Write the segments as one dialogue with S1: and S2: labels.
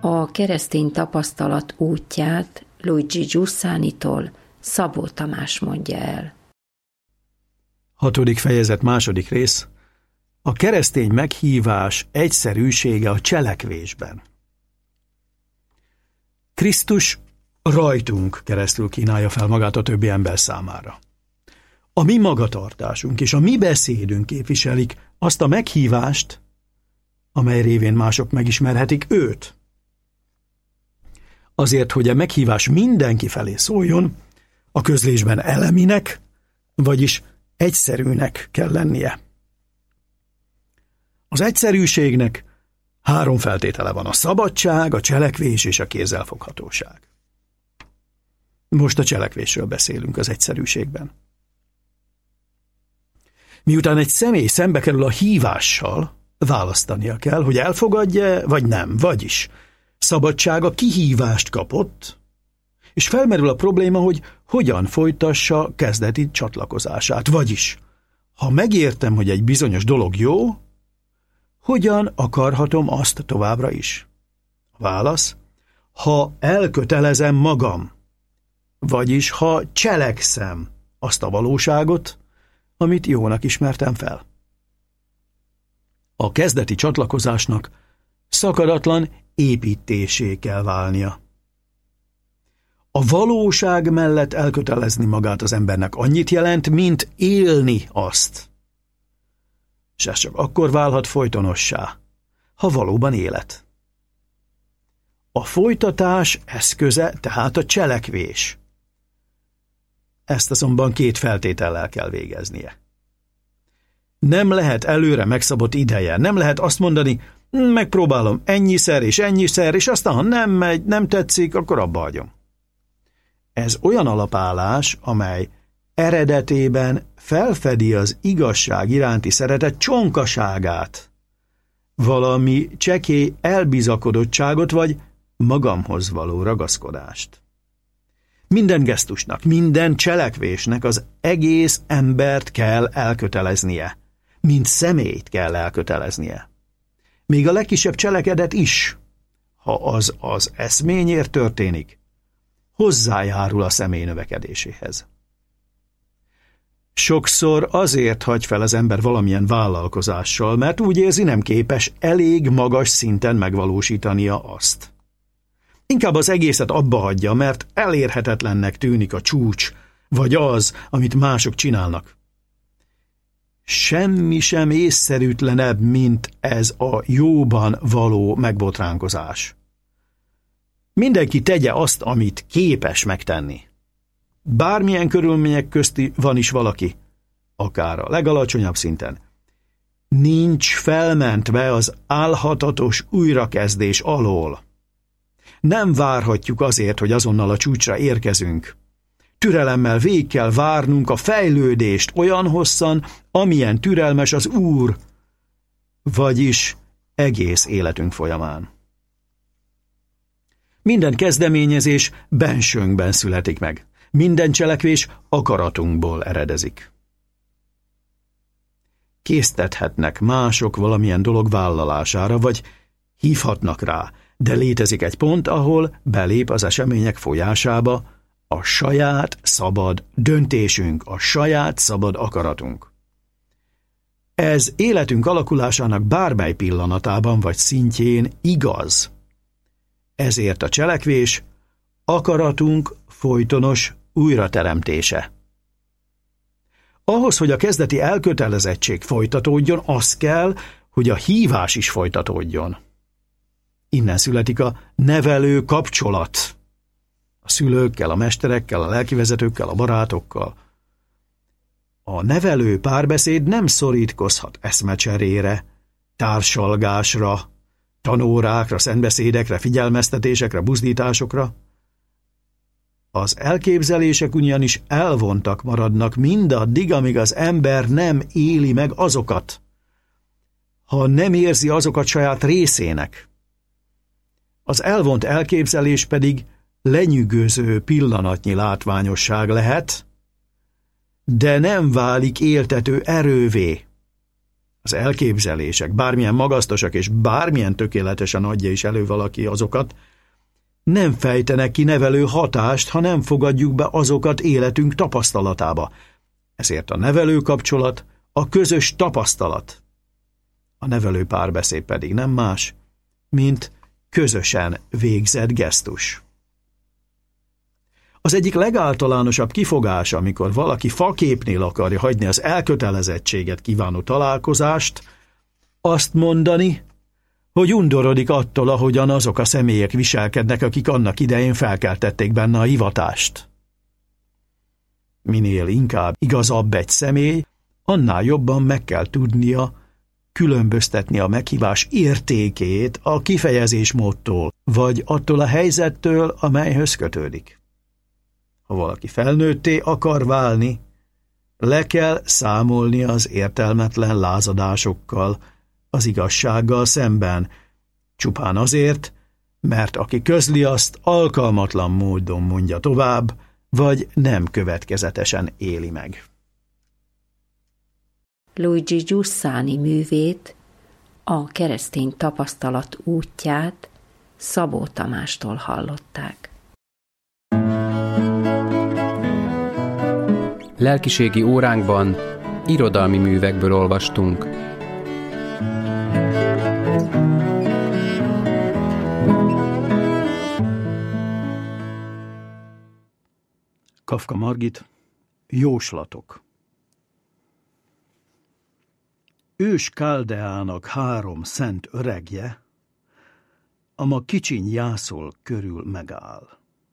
S1: A keresztény tapasztalat útját Luigi Giussánitól Szabó Tamás mondja el.
S2: 6. fejezet 2. rész. A keresztény meghívás egyszerűsége a cselekvésben. Krisztus rajtunk keresztül kínálja fel magát a többi ember számára. A mi magatartásunk és a mi beszédünk képviselik azt a meghívást, amely révén mások megismerhetik őt. Azért, hogy a meghívás mindenki felé szóljon, a közlésben eleminek, vagyis egyszerűnek kell lennie. Az egyszerűségnek 3 feltétele van: a szabadság, a cselekvés és a kézzelfoghatóság. Most a cselekvésről beszélünk az egyszerűségben. Miután egy személy szembe kerül a hívással, választania kell, hogy elfogadja vagy nem, vagyis szabadsága kihívást kapott, és felmerül a probléma, hogy hogyan folytassa kezdeti csatlakozását, vagyis ha megértem, hogy egy bizonyos dolog jó, hogyan akarhatom azt továbbra is? A válasz: ha elkötelezem magam, vagyis ha cselekszem azt a valóságot, amit jónak ismertem fel. A kezdeti csatlakozásnak szakadatlan építésé kell válnia. A valóság mellett elkötelezni magát az embernek annyit jelent, mint élni azt. És ez csak akkor válhat folytonossá, ha valóban élet. A folytatás eszköze tehát a cselekvés. Ezt azonban 2 feltétellel kell végeznie. Nem lehet előre megszabott ideje, nem lehet azt mondani, megpróbálom ennyiszer, és aztán ha nem megy, nem tetszik, akkor abba hagyom. Ez olyan alapállás, amely eredetében felfedi az igazság iránti szeretet csonkaságát, valami csekély elbizakodottságot vagy magamhoz való ragaszkodást. Minden gesztusnak, minden cselekvésnek az egész embert kell elköteleznie, mint személyt kell elköteleznie. Még a legkisebb cselekedet is, ha az eszményért történik, hozzájárul a személy növekedéséhez. Sokszor azért hagy fel az ember valamilyen vállalkozással, mert úgy érzi, nem képes elég magas szinten megvalósítania azt. Inkább az egészet abba hagyja, mert elérhetetlennek tűnik a csúcs, vagy az, amit mások csinálnak. Semmi sem észszerűtlenebb, mint ez a jóban való megbotránkozás. Mindenki tegye azt, amit képes megtenni. Bármilyen körülmények közti van is valaki, akár a legalacsonyabb szinten, nincs felmentve az álhatatos újrakezdés alól. Nem várhatjuk azért, hogy azonnal a csúcsra érkezünk. Türelemmel végig kell várnunk a fejlődést olyan hosszan, amilyen türelmes az Úr, vagyis egész életünk folyamán. Minden kezdeményezés bensőnkben születik meg. Minden cselekvés akaratunkból eredezik. Késztethetnek mások valamilyen dolog vállalására, vagy hívhatnak rá, de létezik egy pont, ahol belép az események folyásába a saját szabad döntésünk, a saját szabad akaratunk. Ez életünk alakulásának bármely pillanatában vagy szintjén igaz. Ezért a cselekvés akaratunk folytonos újrateremtése. Ahhoz, hogy a kezdeti elkötelezettség folytatódjon, az kell, hogy a hívás is folytatódjon. Innen születik a nevelő kapcsolat. A szülőkkel, a mesterekkel, a lelkivezetőkkel, a barátokkal. A nevelő párbeszéd nem szorítkozhat eszmecserére, társalgásra, tanórákra, szentbeszédekre, figyelmeztetésekre, buzdításokra. Az elképzelések ugyanis elvontak maradnak mindaddig, amíg az ember nem éli meg azokat, ha nem érzi azokat saját részének. Az elvont elképzelés pedig lenyűgöző pillanatnyi látványosság lehet, de nem válik éltető erővé. Az elképzelések, bármilyen magasztosak és bármilyen tökéletesen adja is elő valaki azokat, nem fejtenek ki nevelő hatást, ha nem fogadjuk be azokat életünk tapasztalatába. Ezért a nevelő kapcsolat a közös tapasztalat. A nevelő párbeszéd pedig nem más, mint közösen végzett gesztus. Az egyik legáltalánosabb kifogás, amikor valaki faképnél akarja hagyni az elkötelezettséget kívánó találkozást, azt mondani, hogy undorodik attól, ahogyan azok a személyek viselkednek, akik annak idején felkeltették benne a hivatást. Minél inkább igazabb egy személy, annál jobban meg kell tudnia különböztetni a meghívás értékét a kifejezésmódtól, vagy attól a helyzettől, amelyhöz kötődik. Ha valaki felnőtté akar válni, le kell számolni az értelmetlen lázadásokkal, az igazsággal szemben, csupán azért, mert aki közli azt alkalmatlan módon mondja tovább, vagy nem következetesen éli meg.
S1: Luigi Giussani művét, a keresztény tapasztalat útját Szabó Tamástól hallották.
S3: Lelkiségi óránkban irodalmi művekből olvastunk.
S2: Kafka Margit, Jóslatok. Ős Káldeának 3 szent öregje, a ma kicsiny jászol körül megáll.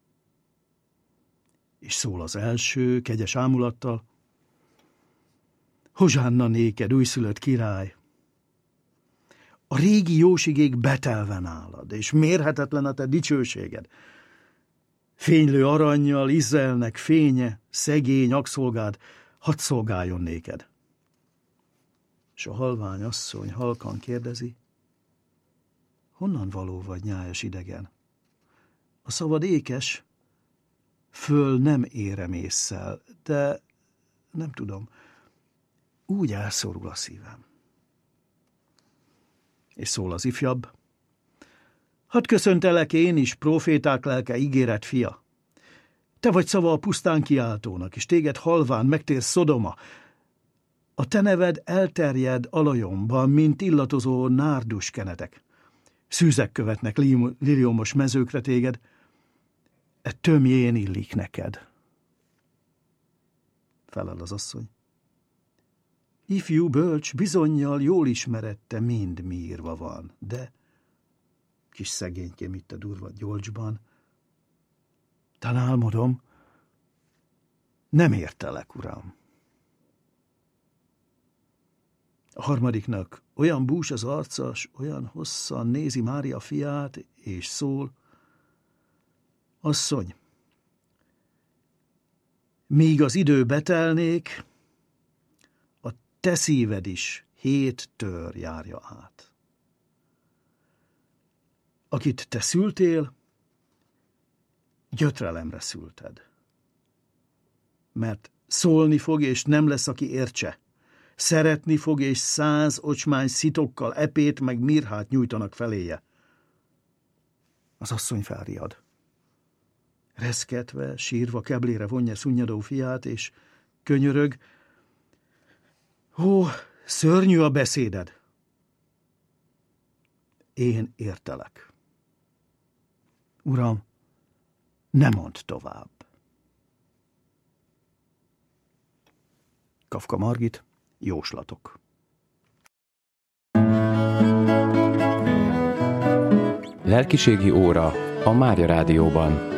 S2: És szól az első, kegyes ámulattal: Hozsánna néked, újszülött király! A régi jósigék betelve nálad, és mérhetetlen a te dicsőséged. Fénylő arannyal Izraelnek fénye, szegény akszolgád, hadd szolgáljon néked. És a halvány asszony halkan kérdezi: honnan való vagy, nyájas idegen? A szavad ékes, föl nem érem ésszel, de nem tudom, úgy elszorul a szívem. És szól az ifjabb: hadd köszöntelek én is, próféták lelke, ígéret fia. Te vagy szava a pusztán kiáltónak, és téged halván megtér Szodoma. A te neved elterjed alajomban, mint illatozó nárdus kenetek. Szűzek követnek liliomos mezőkre téged, e tömjén illik neked. Felel az asszony: ifjú bölcs bizonnyal jól ismerette, mind mi írva van, de kis szegénykém itt a durva gyolcsban, tán álmodom, nem értelek, uram. A harmadiknak olyan bús az arca, s olyan hosszan nézi Mária fiát, és szól: asszony, míg az idő betelnék, a te szíved is 7 tör járja át. Akit te szültél, gyötrelemre szülted. Mert szólni fog, és nem lesz, aki értse. Szeretni fog, és 100 ocsmány szitokkal epét meg mirhát nyújtanak feléje. Az asszony felriad. Reszketve, sírva keblére vonja szunnyadó fiát, és könyörög: ó, szörnyű a beszéded! Én értelek. Uram, ne mondd tovább. Kafka Margit, Jóslatok.
S3: Lelkiségi óra a Mária Rádióban.